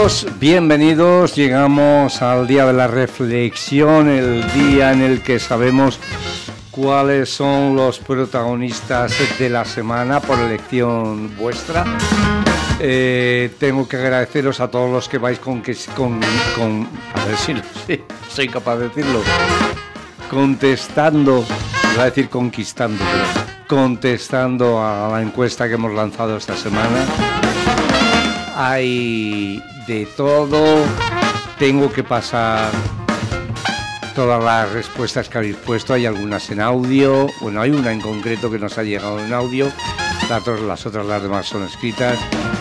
todos, bienvenidos. Llegamos al día de la reflexión, el día en el que sabemos cuáles son los protagonistas de la semana por elección vuestra. Tengo que agradeceros a todos los que vais con a ver si soy capaz de decirlo, contestando, voy a decir conquistando, pero contestando a la encuesta que hemos lanzado esta semana. Hay de todo, tengo que pasar todas las respuestas que habéis puesto, hay algunas en audio, bueno, hay una en concreto que nos ha llegado en audio, las otras las demás son escritas,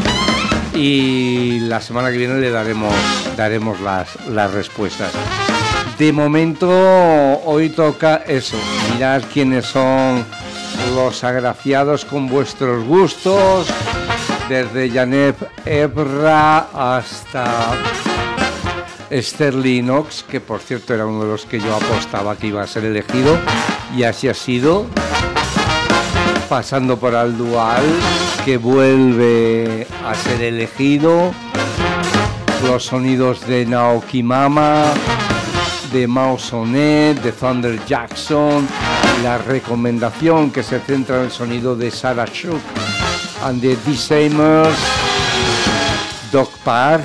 y la semana que viene le daremos las respuestas. De momento, hoy toca eso, mirar quiénes son los agraciados con vuestros gustos, desde Janeb Ebra hasta Sterling Knox, que por cierto era uno de los que yo apostaba que iba a ser elegido, y así ha sido, pasando por Al Dual, que vuelve a ser elegido, los sonidos de Naoki Mama, de Mao Sonet, de Thunder Jackson, la recomendación que se centra en el sonido de Sarah Shook and the Dissamers, Dog Park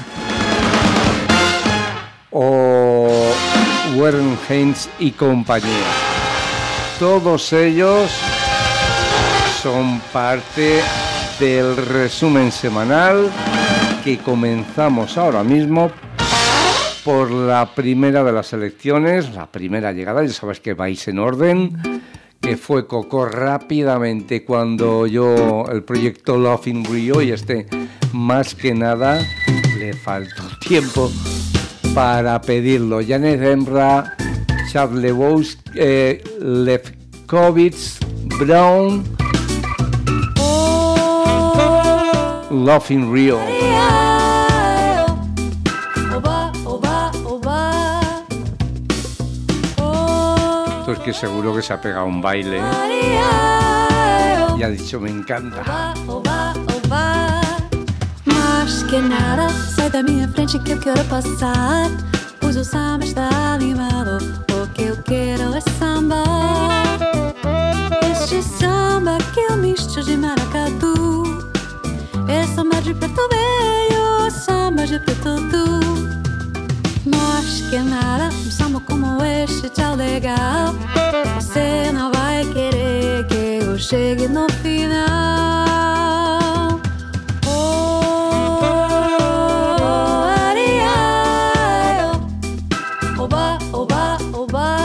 o Warren Haynes y compañía. Todos ellos son parte del resumen semanal que comenzamos ahora mismo por la primera de las elecciones, la primera llegada, ya sabes que vais en orden, que fue Coco rápidamente cuando el proyecto Love in Rio, y más que nada le faltó tiempo para pedirlo. Janeb Ebra, Chad Lefkowitz, Brown, Love in Rio. Es que seguro que se ha pegado un baile, y ha dicho me encanta. Mas que nada, sai da minha frente que eu quero passar, pois o samba está animado, o que eu quero é samba. Este samba que é um misto de maracatu, é samba de preto velho, samba de preto tu. Mas que nada, um samba como este tão legal, você não vai querer que eu chegue no final. Oh, ariai, oba, oba, oba.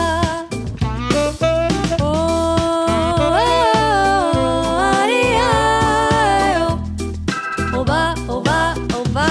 Oh, ariai, oba, oba, oba.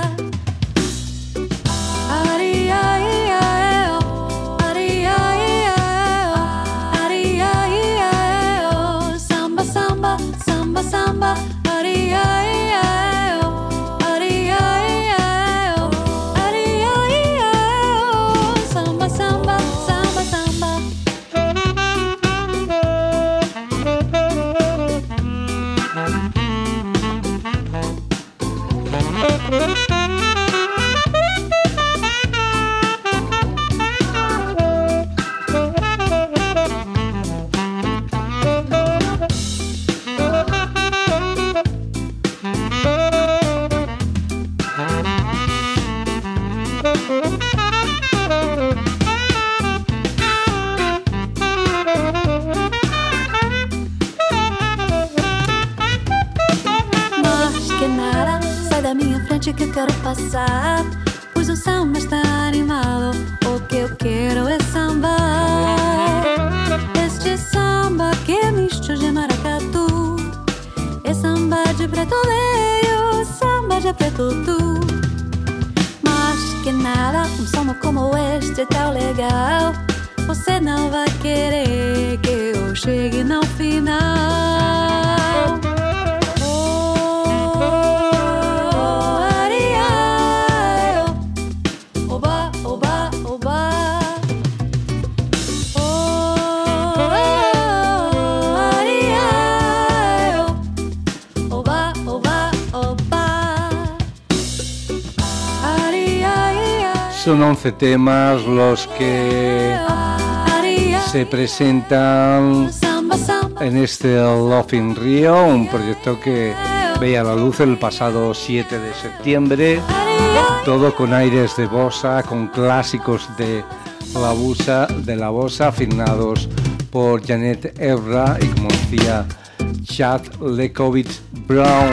Que eu quero passar, pois o samba está animado, o que eu quero é sambar. Este samba que é misto de maracatu, é samba de preto velho, samba de preto tu. Mas que nada, um samba como este é tão legal, você não vai querer que eu chegue no final. Son 11 temas los que se presentan en este Love in Rio, un proyecto que veía la luz el pasado 7 de septiembre, todo con aires de bossa, con clásicos de la bossa, afinados por Janet Evra y, como decía, Chad Lekovitz Brown.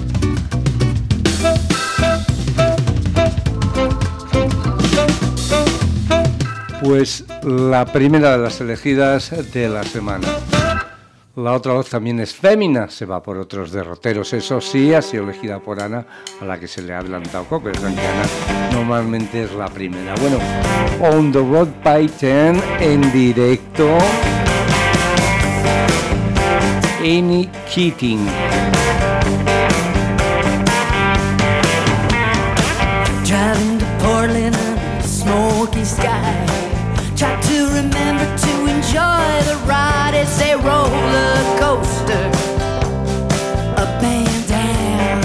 Pues la primera de las elegidas de la semana. La otra voz también es fémina, se va por otros derroteros, eso sí, ha sido elegida por Ana, a la que se le ha adelantado Coco, es que Ana normalmente es la primera. Bueno, On the Road by 10 en directo, Annie Keating. Driving to Portland under a smoky sky, try to remember to enjoy the ride. It's a roller coaster, up and down,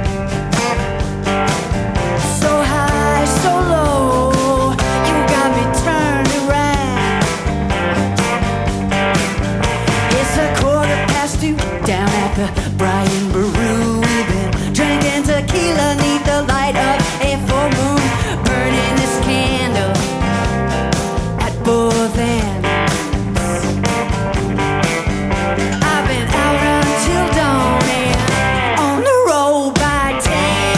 so high, so low, you got me turned around. It's 2:15 down at the Brian Baru. We've been drinking tequila neath the light of a full moon, burning this candle at both ends. I've been out until dawn and on the road by 10.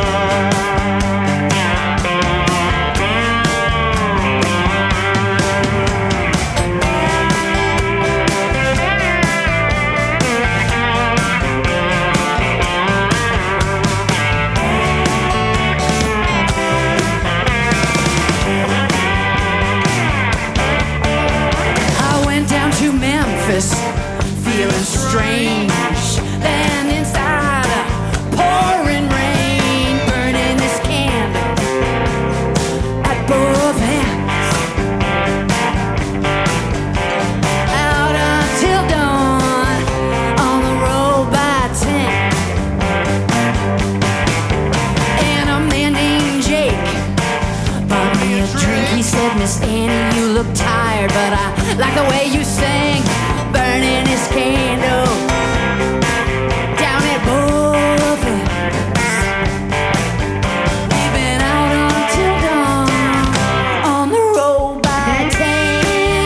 I went down to Memphis, feeling strange. Then inside a pouring rain, burning this candle at both ends. Out until dawn, on the road by 10. And a man named Jake bought me a drink. He said, Miss Annie, you look tired, but I like the way you sing, burning this candle down at both ends. We've been out until dawn, on the road by 10.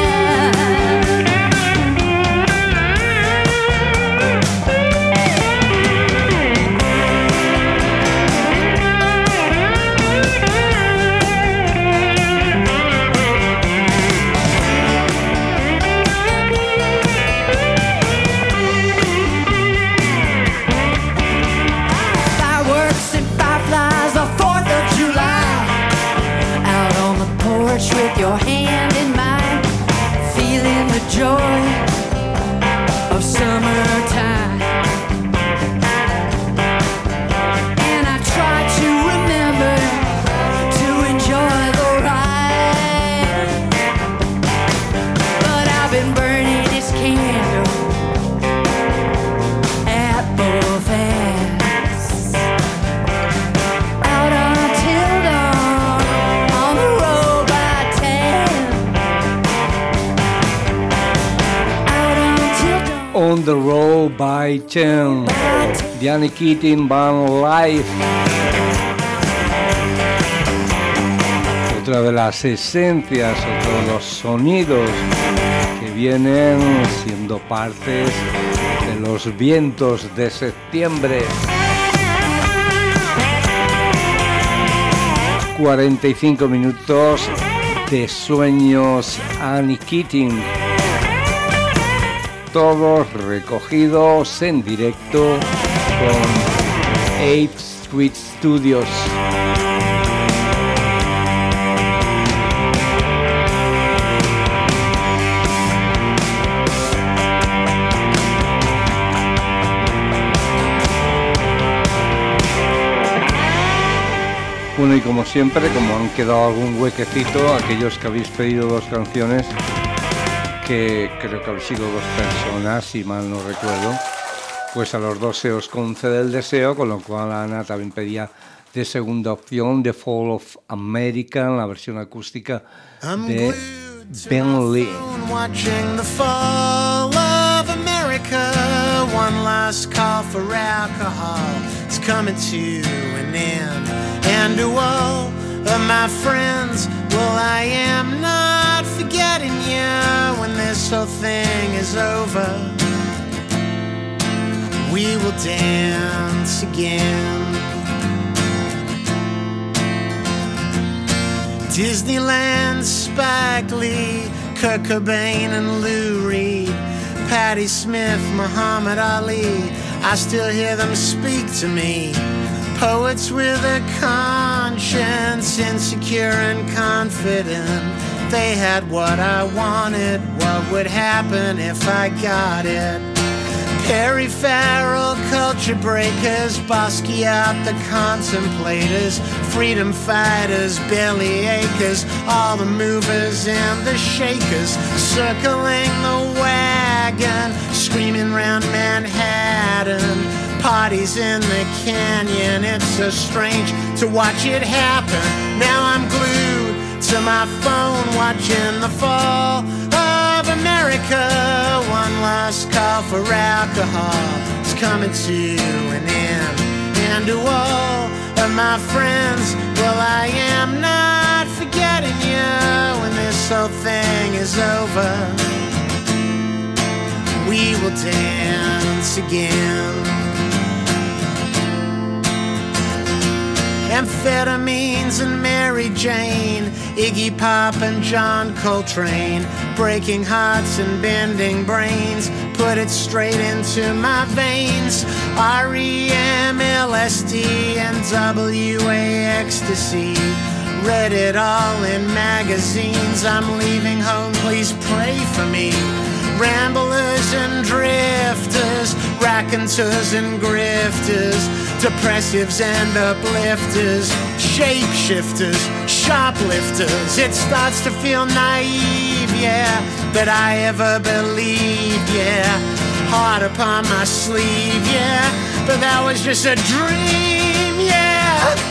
Fireworks and fireflies, the 4th of July. Out on the porch with your hand in mine, feeling the joy of summertime. And I try to remember to enjoy the ride, but I've been burning this candle at both ends. Out until dawn, on the road by 10. Out until dawn, On the Road by 10, by 10. de Annie Keating Band Live. Otra de las esencias, otro de los sonidos que vienen siendo partes de los vientos de septiembre. 45 minutos de sueños Annie Keating, todos recogidos en directo con 8th Street Studios. Bueno, y como siempre, como han quedado algún huequecito, aquellos que habéis pedido dos canciones, que creo que habéis sido dos personas, si mal no recuerdo, pues a los dos se os concede el deseo, con lo cual Ana también pedía de segunda opción, The Fall of America, en la versión acústica de Ben Lee. Watching the fall of America, one last call for alcohol is coming to an end. And to all of my friends, well, I am not forgetting you. When this whole thing is over, we will dance again. Disneyland, Spike Lee, Kurt Cobain and Lou Reed, Patti Smith, Muhammad Ali, I still hear them speak to me. Poets with a conscience, insecure and confident. They had what I wanted, what would happen if I got it? Perry Farrell, culture breakers, Basquiat, the contemplators, freedom fighters, belly achers, all the movers and the shakers, circling the wagon, screaming round Manhattan, parties in the canyon. It's so strange to watch it happen. Now I'm glued to my phone, watching the fall of America. One last call for alcohol is coming to an end. And to all of my friends, well, I am not forgetting you. When this whole thing is over, we will dance again. Amphetamines and Mary Jane, Iggy Pop and John Coltrane, breaking hearts and bending brains, put it straight into my veins. REM, LSD and WA ecstasy, read it all in magazines. I'm leaving home, please pray for me. Ramblers and drifters, raconteurs and grifters, depressives and uplifters, shapeshifters, shoplifters. It starts to feel naive, yeah, that I ever believed, yeah. Heart upon my sleeve, yeah, but that was just a dream, yeah.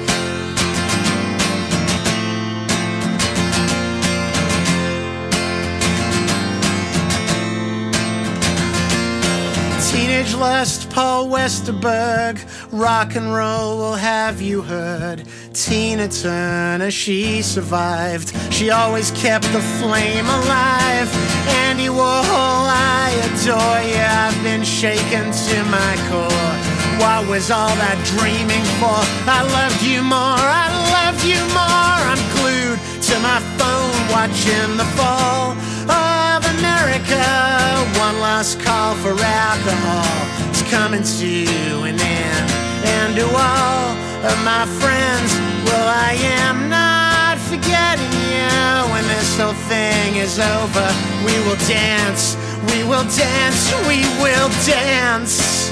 Teenage lust, Paul Westerberg, rock and roll will have you heard. Tina Turner, she survived. She always kept the flame alive. Andy Warhol, I adore you. I've been shaken to my core. What was all that dreaming for? I loved you more, I loved you more. I'm glued to my phone, watching the fall of America. One last call for alcohol is coming to an end. And to all of my friends, well, I am not forgetting you. When this whole thing is over, we will dance, we will dance, we will dance.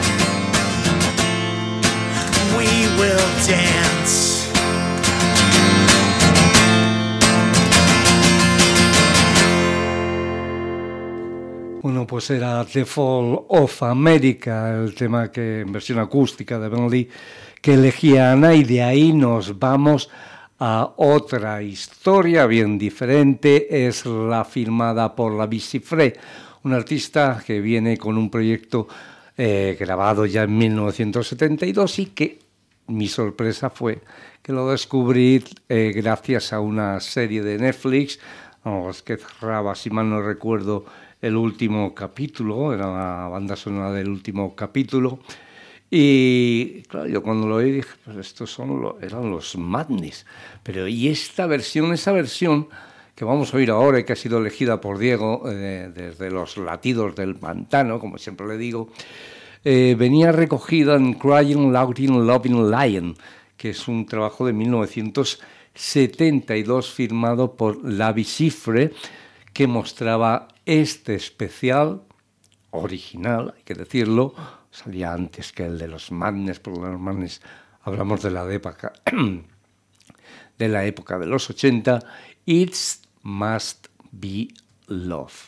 We will dance. Bueno, pues era The Fall of America, el tema que en versión acústica de Ben Lee que elegía Ana, y de ahí nos vamos a otra historia bien diferente. Es la firmada por la Bicifre, un artista que viene con un proyecto grabado ya en 1972 y que mi sorpresa fue que lo descubrí gracias a una serie de Netflix, que cerraba, si mal no recuerdo, el último capítulo, era la banda sonora del último capítulo. Y claro, yo cuando lo oí dije, pues estos eran los Madness. Pero y esa versión que vamos a oír ahora y que ha sido elegida por Diego desde los latidos del pantano, como siempre le digo, venía recogida en Crying, Laughing, Loving Lion, que es un trabajo de 1972 firmado por la Bicifre, que mostraba este especial original, hay que decirlo, salía antes que el de los Madness, porque los Madness hablamos de la época de los 80, It Must Be Love.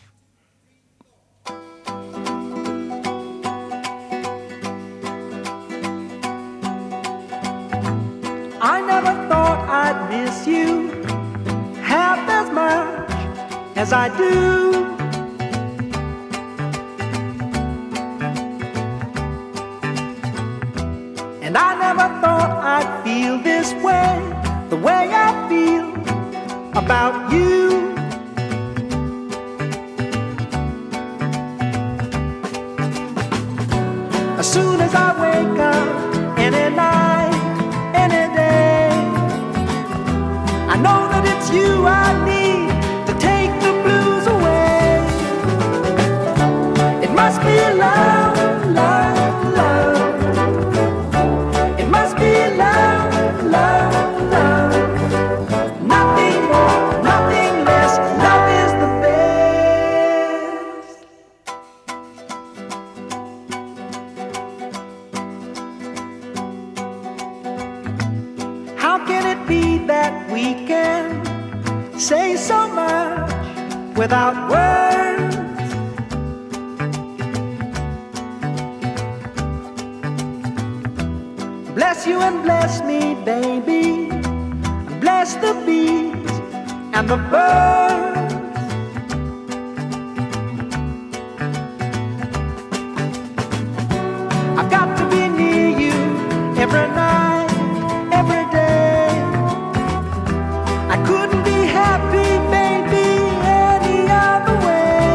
miss you half as much as I do. And I never thought I'd feel this way, the way I feel about you. As soon as I wake up, any night, any day, I know that it's you I need to take the blues away. It must be love, love, love. It must be love, love, love. Nothing more, nothing less. Love is the best. How can it be that we can say so much without words? Bless you and bless me, baby. Bless the bees and the birds. I've got to be near you every night, every day. I couldn't be happy, baby, any other way.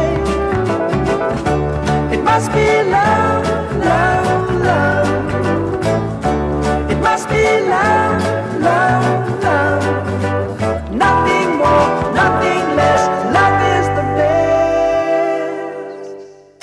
It must be love, love, love. It must be love, love, love. Nothing more, nothing less. Love is the best.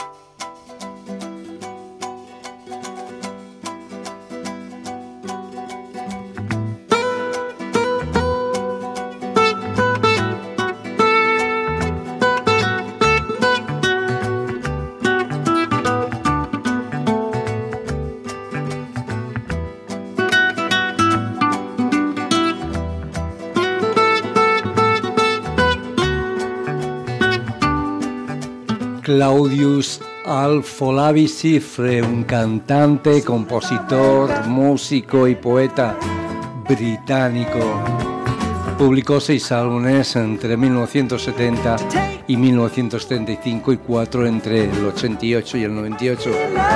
Claudius Afolabi Cifre, un cantante, compositor, músico y poeta británico. Publicó 6 álbumes entre 1970 y 1975 y 4 entre el 88 y el 98.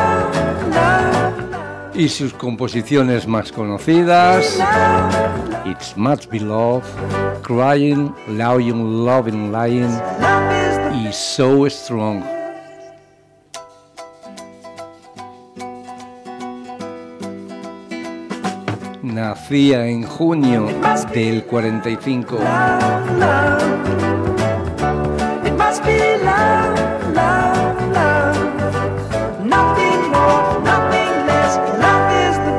Y sus composiciones más conocidas: It Must Be Love, Crying, Lying, Loving, Lying y So Strong. Nacía en junio del 45. It must be love, love, love. Nothing more, nothing less. Love is the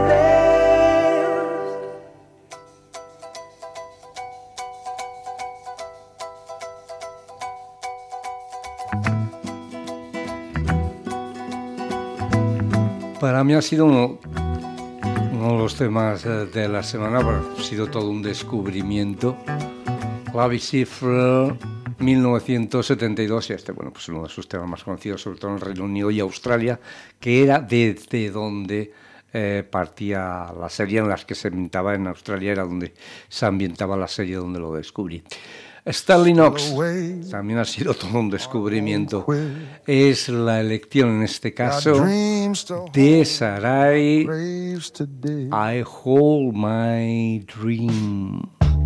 best. Para mí ha sido uno de los temas de la semana, ha sido todo un descubrimiento. Folabi Cifre, 1972, y bueno, pues uno de sus temas más conocidos, sobre todo en el Reino Unido y Australia, que era desde donde partía la serie en las que se ambientaba en Australia, era donde se ambientaba la serie donde lo descubrí. Stanley Knox también ha sido todo un descubrimiento. Es la elección en este caso de Sarai, I Hold My Dream.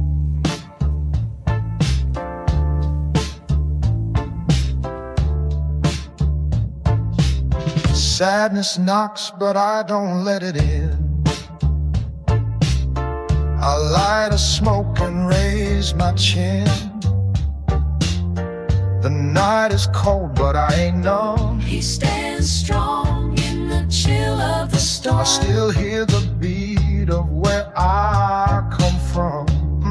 Sadness knocks, but I don't let it in. I light a smoke and raise my chin. The night is cold, but I ain't numb. He stands strong in the chill of the storm. I still hear the beat of where I come from.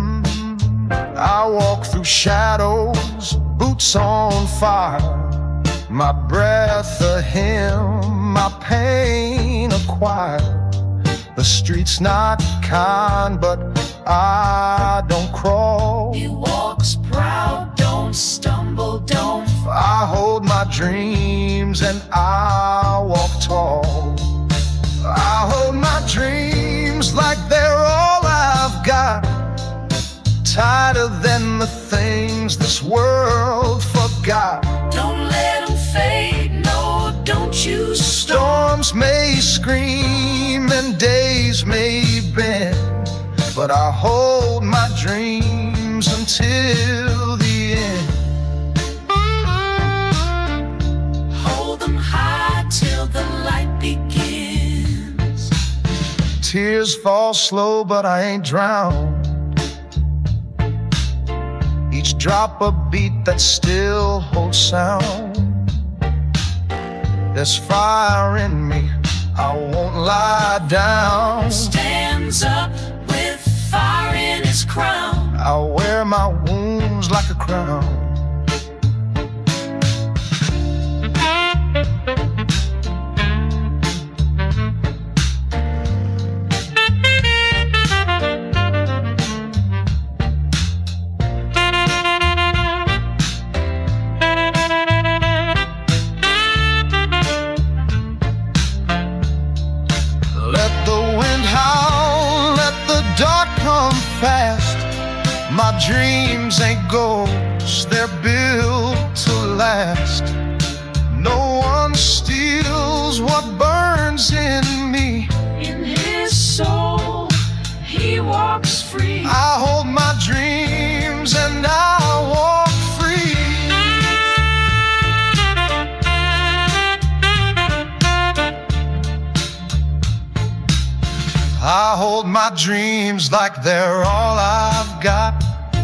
I walk through shadows, boots on fire. My breath a hymn, my pain a choir. The street's not kind, but I don't crawl. He walks proud, don't stumble, don't fall. I hold my dreams and I walk tall. I hold my dreams like they're all I've got. tighter than the things this world forgot. Don't let them fade, no, don't you stop. Storms may scream and days may bend, but I hold my dreams until the end. Hold them high till the light begins. Tears fall slow, but I ain't drowned. Each drop a beat that still holds sound. There's fire in me, I won't lie down. Stands up with fire in his crown. I'll wear my wounds like a crown. My dreams ain't ghosts, they're built to last. No one steals what burns in me. In his soul, he walks free. I hold my dreams and I walk free. I hold my dreams like they're all I've got.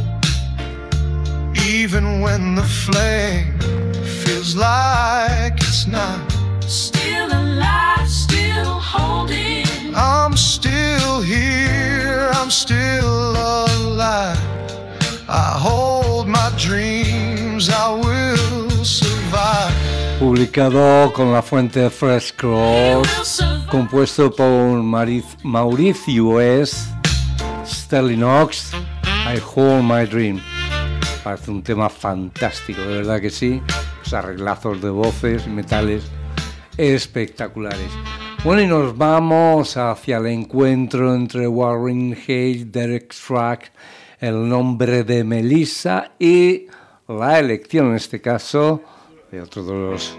Even when the flame feels like it's not. Still alive, still holding. I'm still here, I'm still alive. I hold my dreams, I will survive. Publicado con la fuente Fresh Cross, compuesto por Mauricio S., Sterling Ox, I Hold My Dream. Parece un tema fantástico, de verdad que sí. Los arreglazos de voces, metales espectaculares. Bueno, y nos vamos hacia el encuentro entre Warren Hayes, Derek Strack, El nombre de Melissa y la elección, en este caso, de otro de los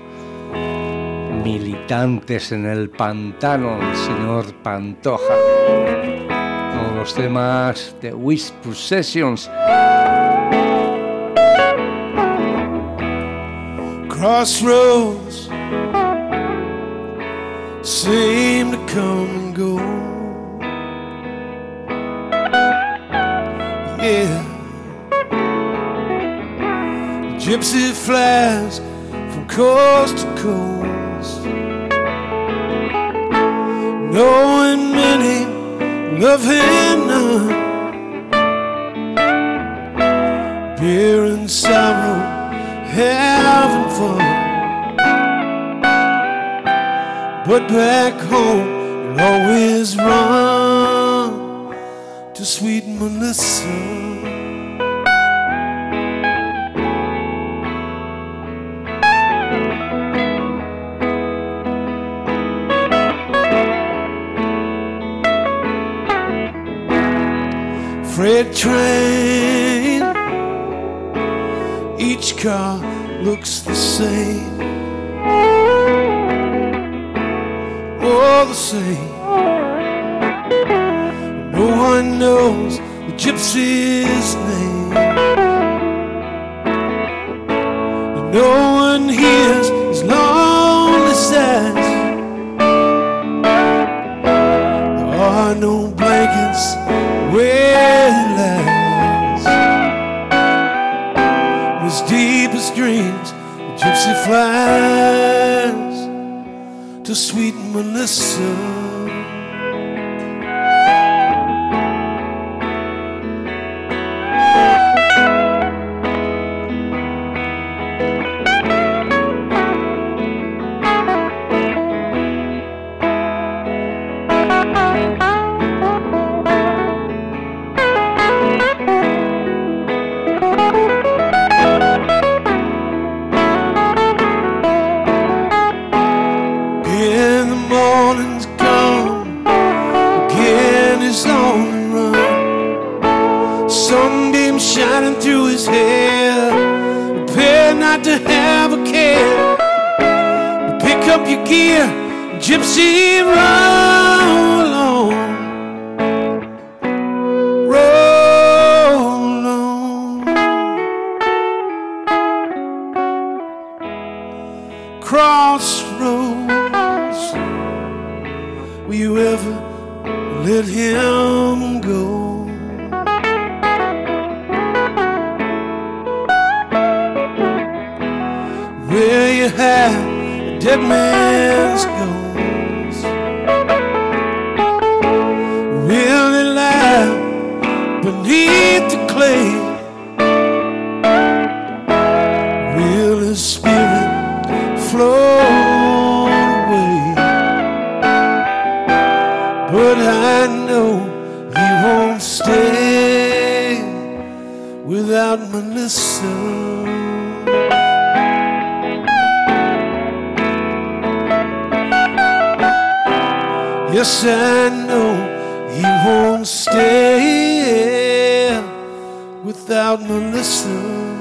militantes en el pantano, el señor Pantoja. Con los temas de Whisper Sessions. Crossroads seem to come and go. Yeah, gypsy flies from coast to coast, knowing many, loving none, beer and sorrow, having fun. But back home you'll always run to sweet Melissa. Freight train, each car looks the same, all the same. No one knows the gypsy's name, and no one hears his lonely sighs. There are no blankets where he lies. In his deepest dreams, the gypsy flies to sweet Melissa. got to have a care. Pick up your gear, gypsy, roll on. Roll on. Crossroads, will you ever let him go? Where you have a dead man's ghost, will it lie beneath the clay? Will his spirit float away? But I know he won't stay without Melissa. Yes, I know he won't stay without Melissa.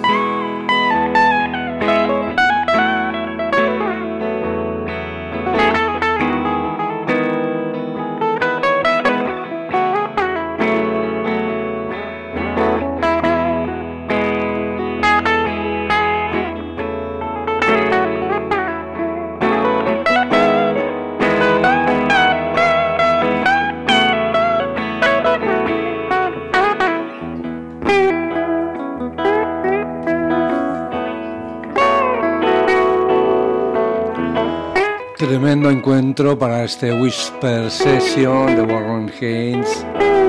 Tremendo encuentro para este Whisper Session de Warren Haynes.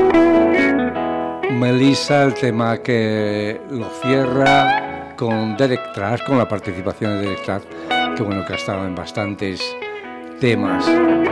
Melissa, el tema que lo cierra con Derek Trash, con la participación de Derek Trash, que bueno, que ha estado en bastantes temas.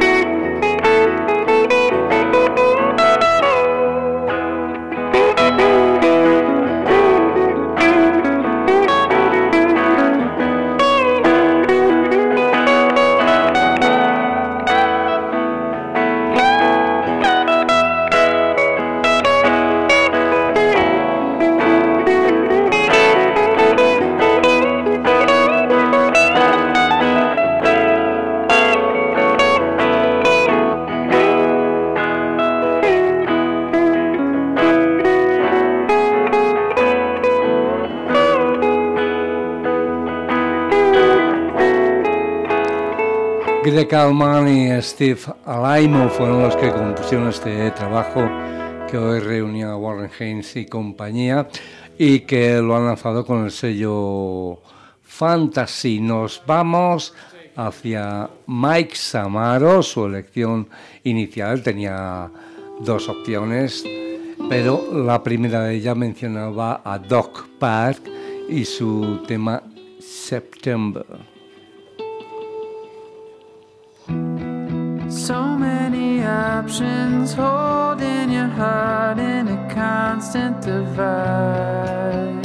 Greg Allman y Steve Alaimo fueron los que compusieron este trabajo que hoy reunía a Warren Haynes y compañía y que lo han lanzado con el sello Fantasy. Nos vamos hacia Mike Samaro. Su elección inicial tenía dos opciones, pero la primera de ellas mencionaba a Doc Park y su tema September. So many options holding your heart in a constant divide.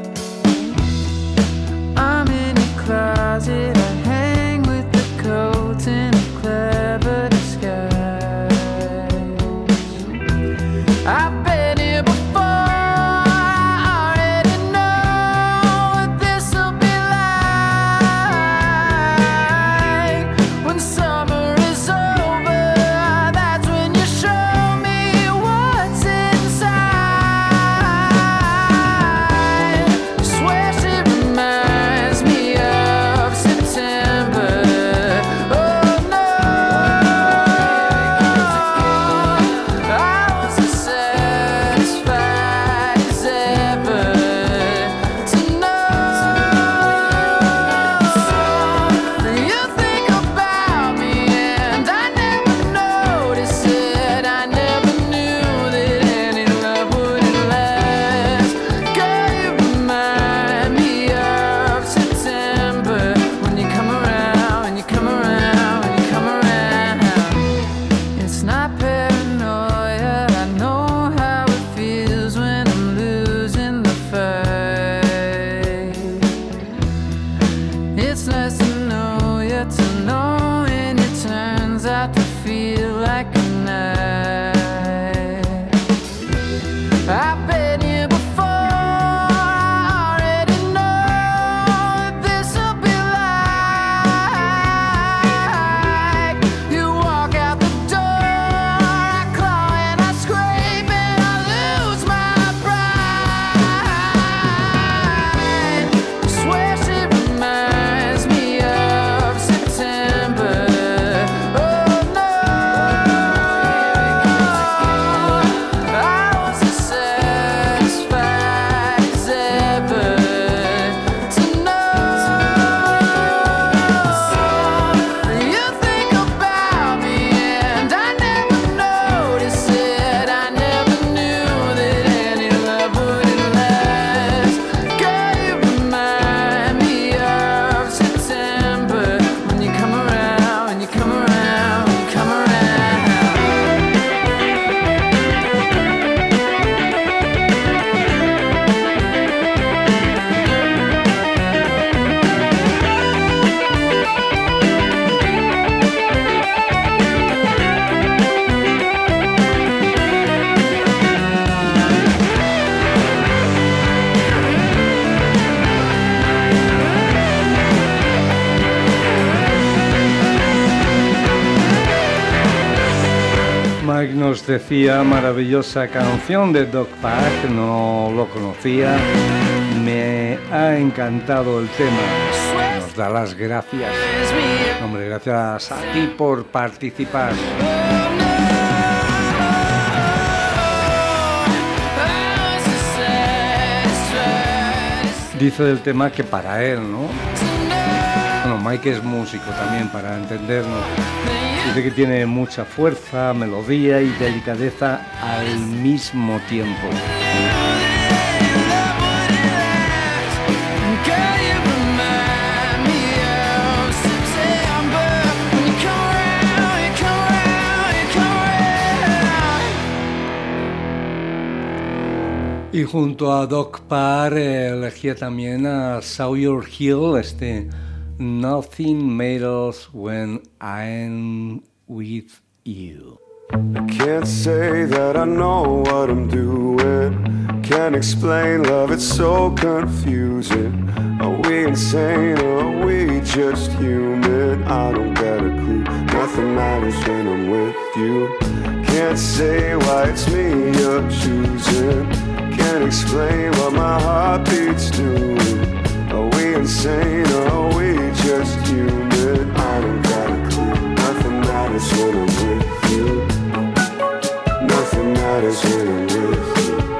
I'm in a closet, I hang with the coats in a clever disguise. I've been here before, I already know what this'll be like. When summer is over, that's when you show me what's inside. os decía, maravillosa canción de Doc Park, no lo conocía, me ha encantado el tema, nos da las gracias. Hombre, gracias a ti por participar. Dice del tema que para él, ¿no? Bueno, Mike es músico también, para entendernos. Dice que tiene mucha fuerza, melodía y delicadeza al mismo tiempo. Y junto a Doc Parr elegía también a Sawyer Hill, Nothing Matters When I'm With You. I can't say that I know what I'm doing. Can't explain love, it's so confusing. Are we insane or are we just human? I don't get a clue. Nothing matters when I'm with you. Can't say why it's me you're choosing. Can't explain what my heart beats doing. Are we insane or are we just human? I don't got a clue. Nothing matters when I'm with you. Nothing matters when I'm with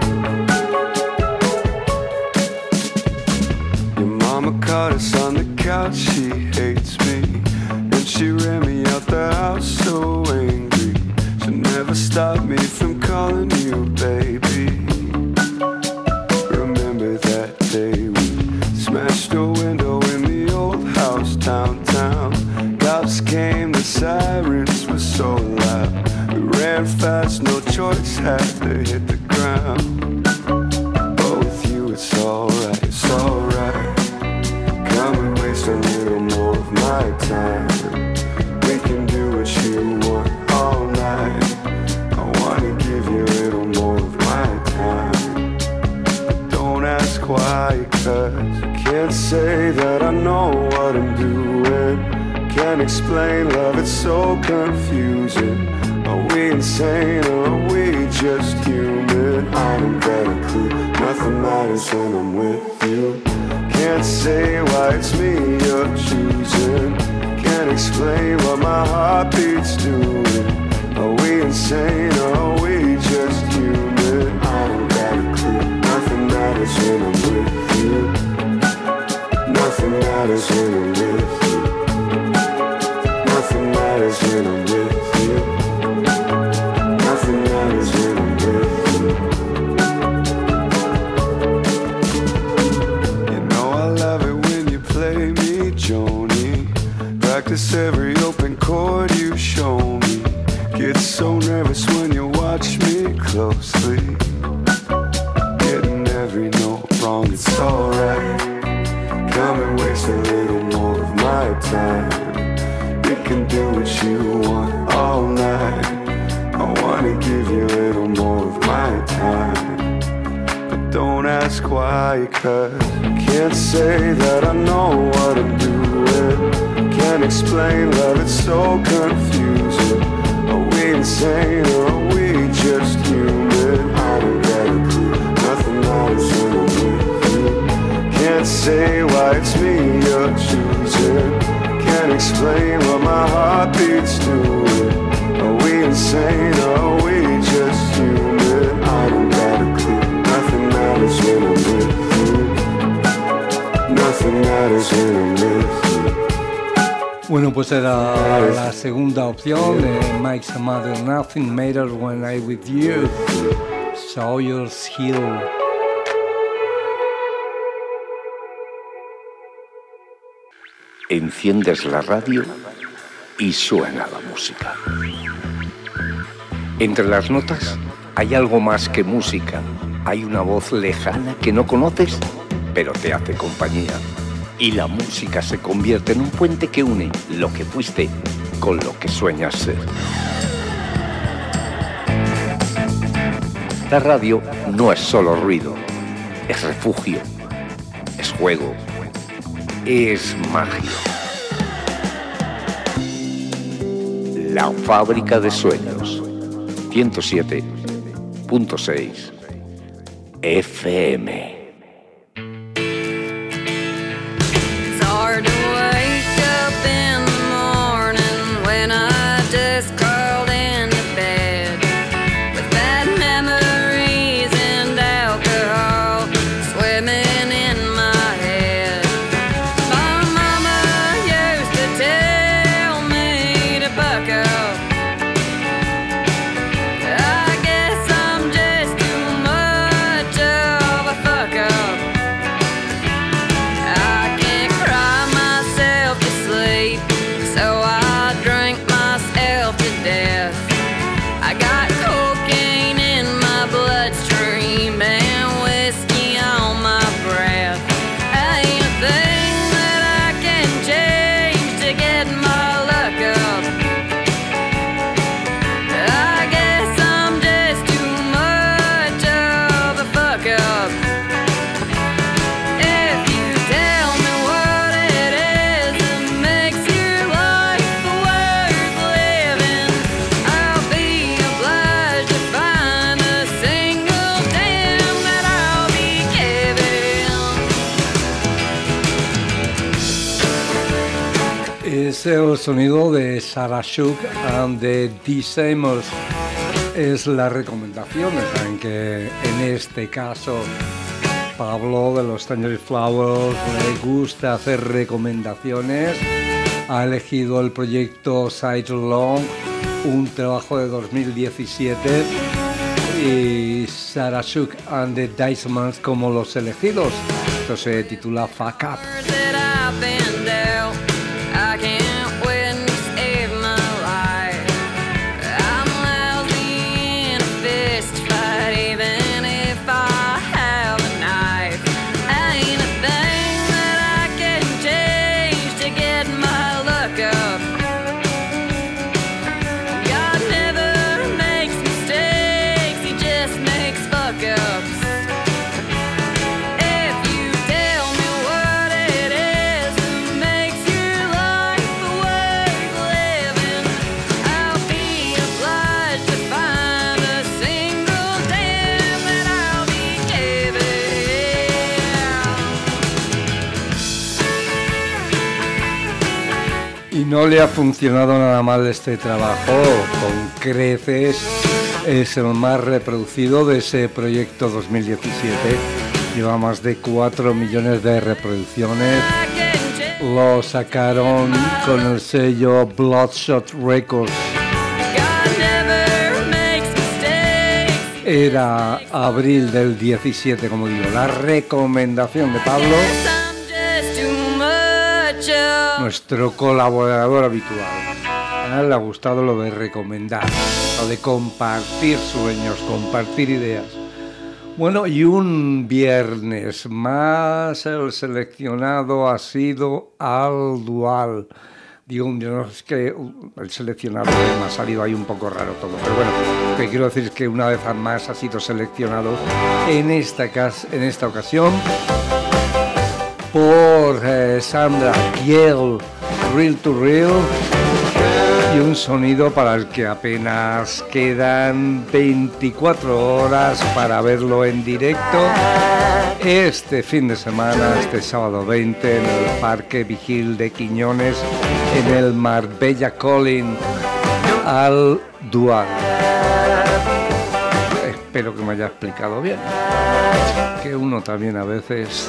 you. Your mama caught us on the couch, she hates me. And she ran me out the house so angry. She'll never stop me from calling you baby. Remember that day we smashed a window in the old house downtown. Cops came, the sirens were so loud. We ran fast, no choice, had to hit the ground. But with you it's alright, it's alright. Come and waste a little more of my time. We can do what you want all night. I wanna give you a little more of my time. But don't ask why, cause I can't say that I know what I'm doing. Can't explain love, it's so confusing. Are we insane or are we just human? I don't get a clue. Nothing matters when I'm with you. Can't say why it's me you're choosing. Can't explain what my heart beats doing. Are we insane or are we just human? I don't got a clue. Nothing matters when I'm with you. Nothing matters when I'm with you. Nothing matters when I'm with you. Nothing matters when I'm with you. You know I love it when you play me, Joni. Practice every open chord you show me. Get so nervous when you watch me closely. Getting every note wrong, it's alright. Come and waste a little more of my time. You can do what you want all night. I wanna give you a little more of my time. But don't ask why, cause I can't say that I know what I'm doing. Can't explain love, it's so confusing. Are we insane or are we just human? I don't get a clue. Nothing matters when I'm with you. Can't say why it's me you're choosing. Can't explain what my heart beats doing. Are we insane or are we just human? I don't got a clue. Nothing matters when I'm with you. Nothing matters when I'm with you. Bueno, pues era la segunda opción de Mike Samader, Nothing Matters When I'm With You, Sawyer Hill. Enciendes la radio y suena la música. Entre las notas hay algo más que música. Hay una voz lejana que no conoces, pero te hace compañía. Y la música se convierte en un puente que une lo que fuiste con lo que sueñas ser. La radio no es solo ruido, es refugio, es juego, es magia. La fábrica de sueños. 107.6 FM. It's hard to wake up in the morning when I just crawled into bed with bad memories and alcohol swimming in my head. My mama used to tell me to buck up. I guess I'm just too much of a fuck up. I can't cry myself to sleep, so I drink myself to death. I got cocaine in my bloodstream and whiskey on my breath. Ain't a thing that I can change to get my luck up. I guess I'm just too much of a fuck up. If you tell me what it is that makes your life worth living, I'll be obliged to find a single damn that I'll be giving. Es el sonido de Sarah Shook and the Decimals. Es la recomendación, saben que en este caso Pablo de los Tangerine Flowers le gusta hacer recomendaciones. Ha elegido el proyecto Side Long, un trabajo de 2017, y Sarah Shook and the Decimals como los elegidos. Esto se titula Fuck Up. That I've been dealt, I can't win to save my life. I'm lousy in a fist fight, even if I have a knife. Ain't a thing that I can change to get my luck up. God never makes mistakes, he just makes fuck ups. If you tell me what it is that makes your life worth living, I'll be obliged to find a single damn that I'll be giving. Y no le ha funcionado nada mal este trabajo, con creces. Es el más reproducido de ese proyecto 2017. Lleva más de 4 millones de reproducciones. Lo sacaron con el sello Bloodshot Records. God never makes mistakes. Era abril del 17, como digo. La recomendación de Pablo, I'm just too much of nuestro colaborador habitual. A él le ha gustado lo de recomendar, lo de compartir sueños, compartir ideas. Bueno, y un viernes más el seleccionado ha sido Al Dual. Digo, no es que el seleccionado me ha salido ahí un poco raro todo, pero bueno, lo que quiero decir es que una vez más ha sido seleccionado en esta ocasión por Sandra Kiel, Real to Real, y un sonido para el que apenas quedan 24 horas para verlo en directo este fin de semana, este sábado 20, en el Parque Vigil de Quiñones, en el Marbella Calling. Al Dual. Espero que me haya explicado bien, que uno también a veces...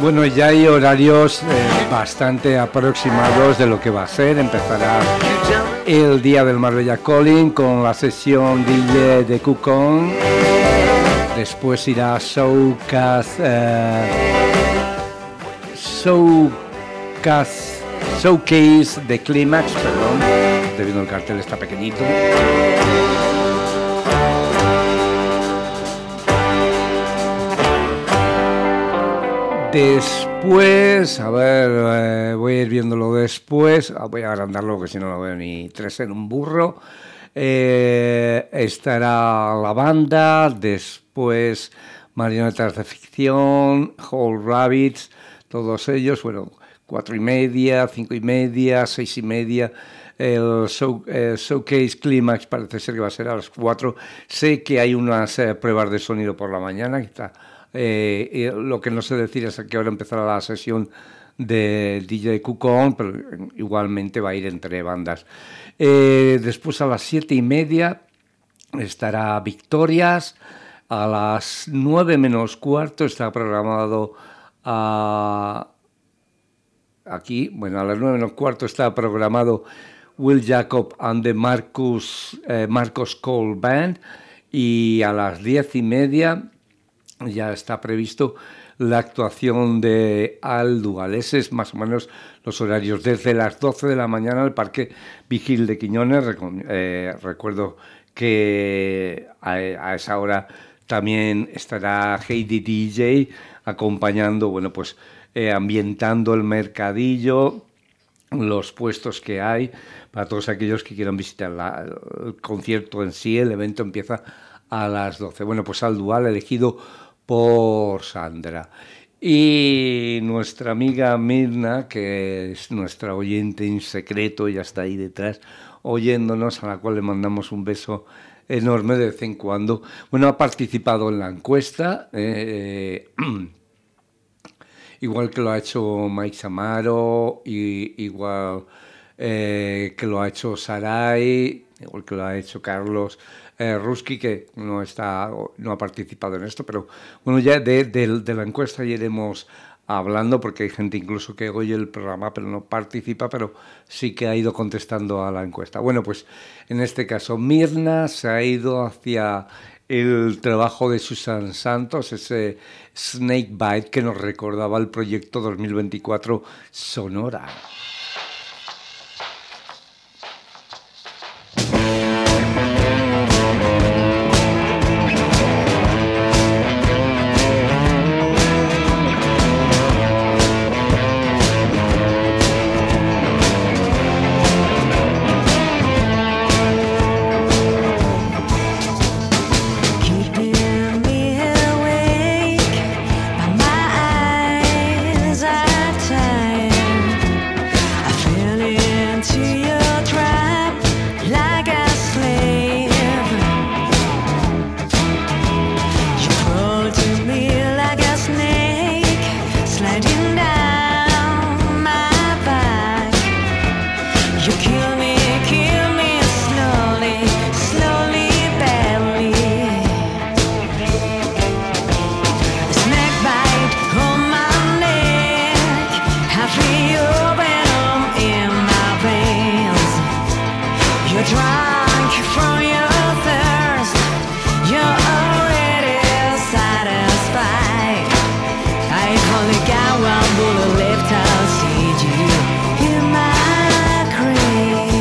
Bueno, ya hay horarios bastante aproximados de lo que va a ser. Empezará el día del Marbella Calling con la sesión DJ de Kukon. Después irá Showcase de Climax, perdón. Estoy viendo el cartel, está pequeñito. Después, a ver, voy a ir viéndolo después. Voy a agrandarlo porque si no lo veo ni tres en un burro. Estará la banda, después Marionetas de Ficción, Whole Rabbits, todos ellos, bueno, 4:30, 5:30, 6:30. El Showcase Climax parece ser que va a ser a las 4. Sé que hay unas pruebas de sonido por la mañana, que está. Lo que no sé decir es a qué hora empezará la sesión de DJ Kukon, pero igualmente va a ir entre bandas. Después a las 7:30 estará Victorias. A las 9 menos cuarto está programado aquí, bueno, a las 9 menos cuarto está programado Will Jacob and the Marcos Cole Band, y a las 10:30 ya está previsto la actuación de Al Dual. Ese es más o menos los horarios. Desde las 12 de la mañana al Parque Vigil de Quiñones. Recuerdo que a esa hora también estará Heidi DJ acompañando, bueno, pues ambientando el mercadillo, los puestos que hay para todos aquellos que quieran visitar el concierto en sí. El evento empieza a las 12. Bueno, pues Al Dual elegido por Sandra. Y nuestra amiga Mirna, que es nuestra oyente en secreto, ya está ahí detrás oyéndonos, a la cual le mandamos un beso enorme de vez en cuando. Bueno, ha participado en la encuesta, igual que lo ha hecho Mike Samaro, igual que lo ha hecho Sarai, igual que lo ha hecho Carlos Ruski, que no ha participado en esto, pero bueno, ya de la encuesta ya iremos hablando, porque hay gente incluso que oye el programa pero no participa, pero sí que ha ido contestando a la encuesta. Bueno, pues en este caso Mirna se ha ido hacia el trabajo de Susan Santos, ese Snakebite que nos recordaba el proyecto 2024 Sonora. Left, I'll see you in my grave.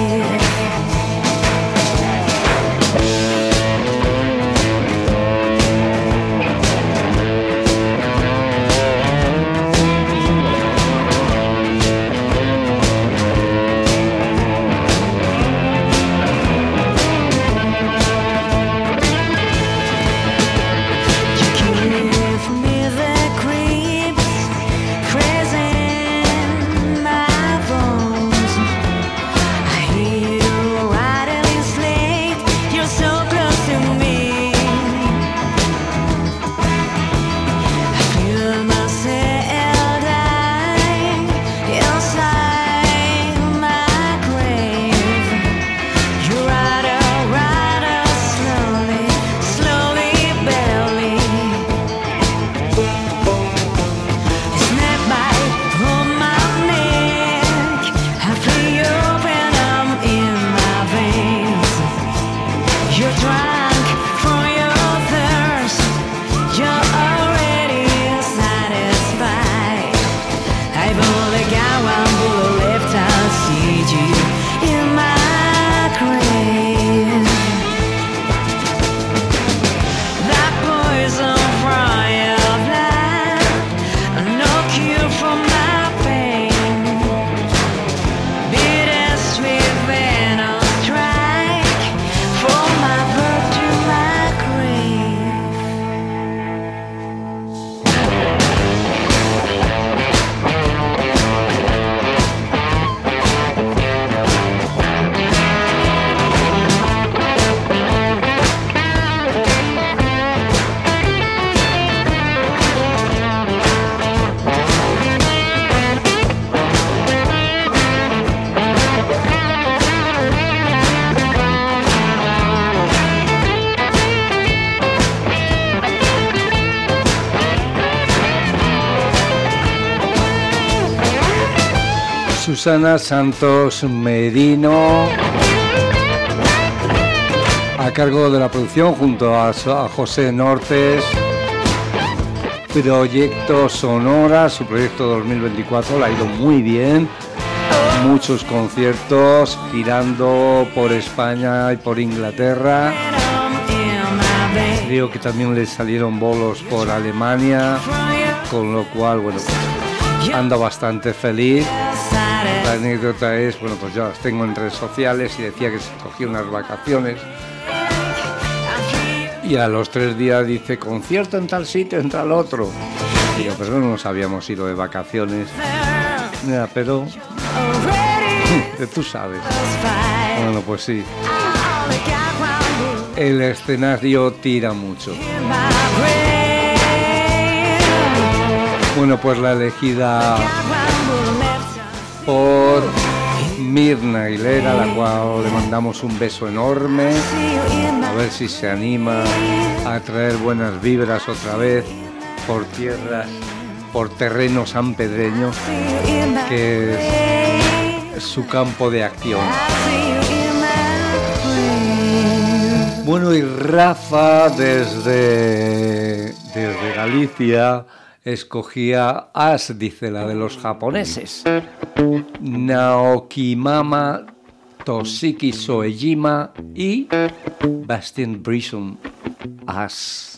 Susana Santos Merino a cargo de la producción junto a José Nortes. Proyecto Sonora, su proyecto 2024 le ha ido muy bien. Muchos conciertos girando por España y por Inglaterra. Creo que también le salieron bolos por Alemania, con lo cual, bueno, ando bastante feliz. La anécdota es, bueno, pues ya las tengo en redes sociales y decía que se cogía unas vacaciones. Y a los 3 días dice, concierto en tal sitio, en tal otro. Y yo, pero no nos habíamos ido de vacaciones. Ya, pero tú sabes. Bueno, pues sí. El escenario tira mucho. Bueno, pues la elegida por Mirna Aguilera, a la cual le mandamos un beso enorme. A ver si se anima a traer buenas vibras otra vez por tierras, por terreno sanpedreño, que es su campo de acción. Bueno, y Rafa desde Galicia escogía As, dice, la de los japoneses. Naokimama Toshiki Soejima y Bastien Brisson, As.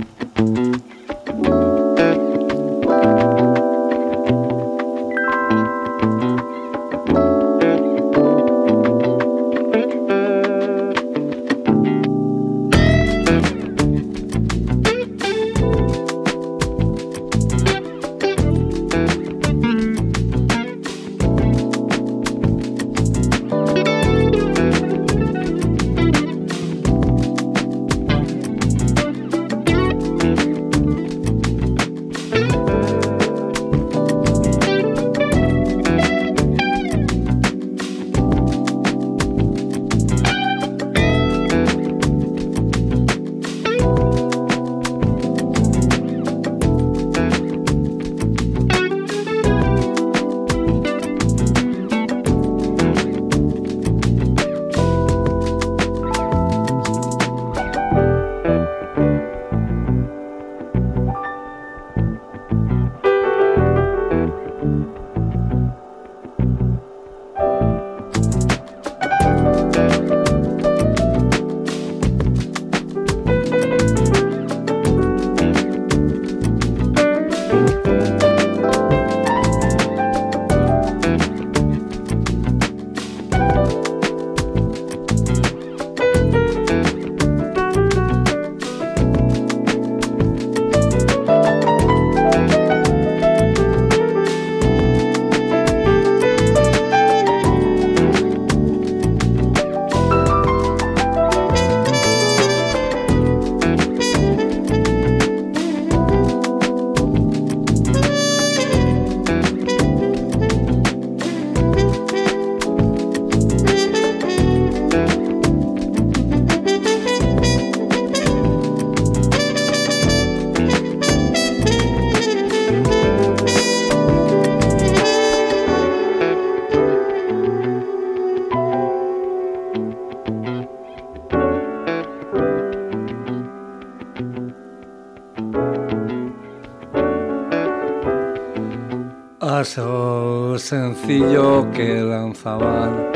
Paso sencillo que lanzaban,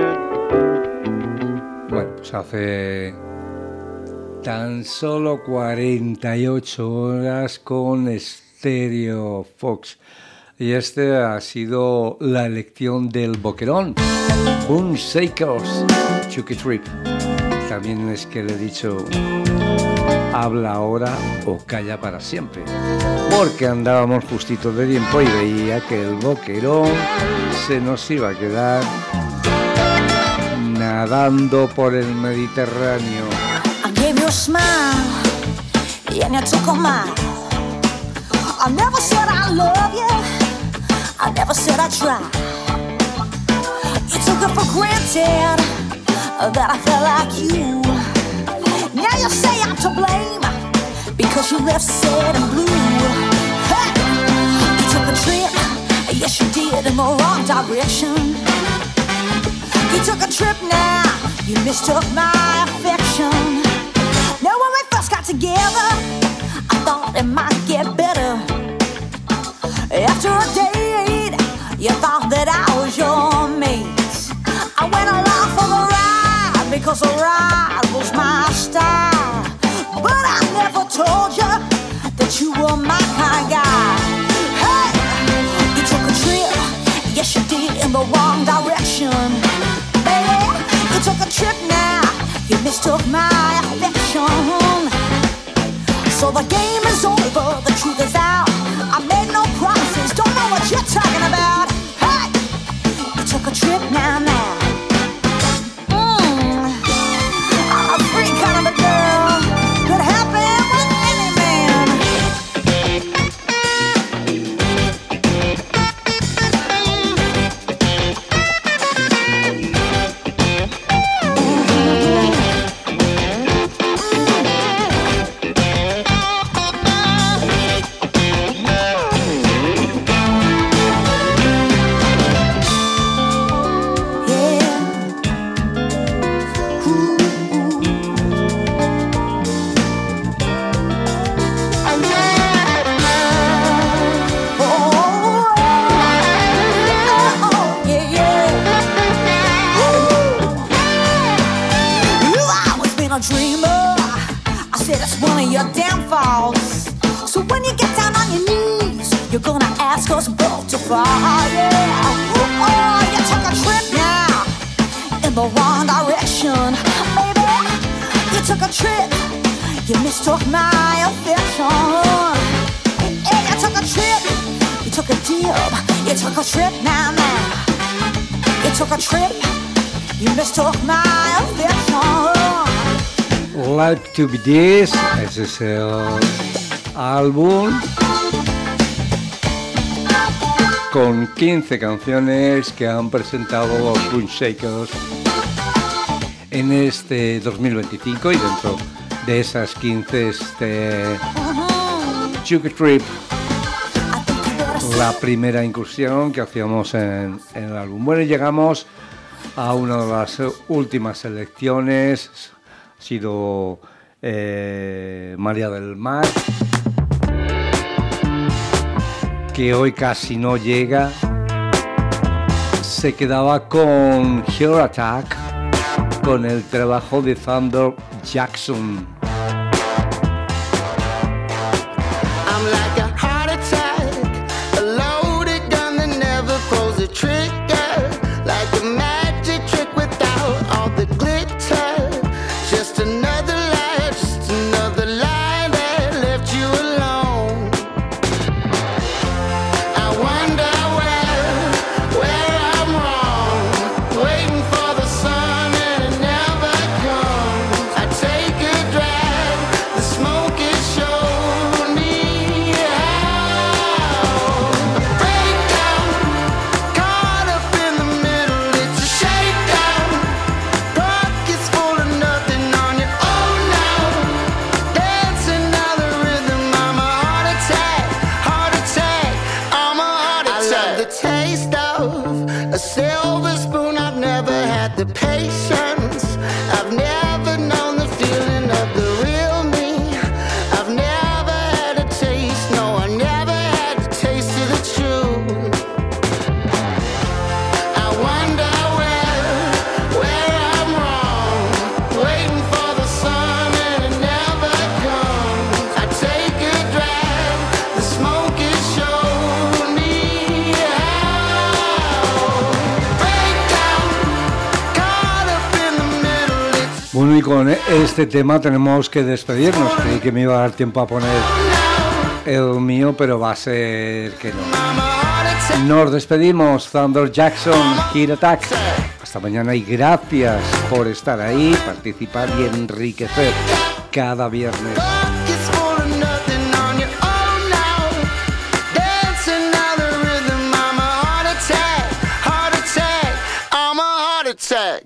bueno, pues hace tan solo 48 horas con Stereo Fox. Y este ha sido la elección del Boquerón, Boom Shakers, Chucky Trip. También es que le he dicho, habla ahora o calla para siempre, porque andábamos justitos de tiempo y veía que el Boquerón se nos iba a quedar nadando por el Mediterráneo. I gave you a smile and you took a mile. I never said I love you, I never said I tried. You took it for granted that I felt like you. Now you say I'm to blame because you left sad and blue. Hey, you took a trip, Yes, you did, in the wrong direction. You took a trip now, you mistook my affection. Now when we first got together, I thought it might get better. After a date, you thought that I was your mate. I went along for the ride because the ride was my style. But I never told you that you were my kind of guy. Hey, you took a trip, yes you did, in the wrong direction. Baby, you took a trip now, you mistook my affection. So the game is over, the truth is out. I made no promises, don't know what you're talking about. Hey, you took a trip now. I'm a free kind of a girl, could happen with any man. You're gonna ask us both to fall, yeah. Oh, you took a trip now in the wrong direction, baby. You took a trip, you mistook my affection. Yeah, you took a trip, you took a dip, you took a trip now. You took a trip, you mistook my affection. Like to Be This, ese es el álbum con 15 canciones que han presentado los Boom Shakers en este 2025, y dentro de esas 15 Took a Trip, la primera incursión que hacíamos en el álbum. Bueno, llegamos a una de las últimas selecciones, ha sido María del Mar, que hoy casi no llega. Se quedaba con Heart Attack, con el trabajo de Thunder Jackson. I'm like a heart attack, a loaded gun that never pulls a trigger, like a magic trick without all the glitter. Just another lie that left you alone. I wonder where I'm wrong, waiting for the sun and it never comes. I take a drag, the smoke is showing me how. A breakdown, caught up in the middle, it's a shakedown. Pockets full of nothing on your own now. Dancing out the rhythm, I'm a heart attack, I'm a heart attack. I love the taste of a silver spoon, I've never had the patience. I've never known the feeling of the real me. I've never had a taste, no, I never had the taste of the truth. I wonder where I'm wrong, waiting for the sun and it never comes. I take a drag, the smoke is showing me how. Breakdown, caught up in the middle, it's Bueno, y con este tema tenemos que despedirnos. Creí que me iba a dar tiempo a poner el mío, pero va a ser que no. Nos despedimos, Thunder Jackson, Heart Attack. Hasta mañana y gracias por estar ahí, participar y enriquecer cada viernes. pockets full of nothing on your own now. Dancing out the rhythm, I'm a heart attack, I'm a heart attack.